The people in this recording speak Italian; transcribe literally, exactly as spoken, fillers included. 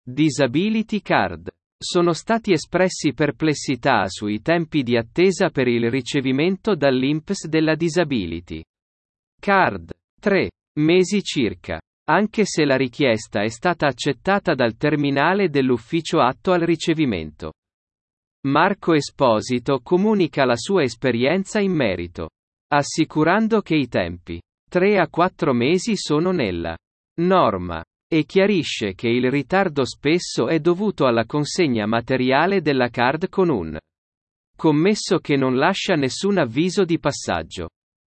Disability Card. Sono stati espressi perplessità sui tempi di attesa per il ricevimento dall'I N P S della Disability Card. tre mesi circa. Anche se la richiesta è stata accettata dal terminale dell'ufficio atto al ricevimento. Marco Esposito comunica la sua esperienza in merito, assicurando che i tempi tre a quattro mesi sono nella norma, e chiarisce che il ritardo spesso è dovuto alla consegna materiale della card con un commesso che non lascia nessun avviso di passaggio.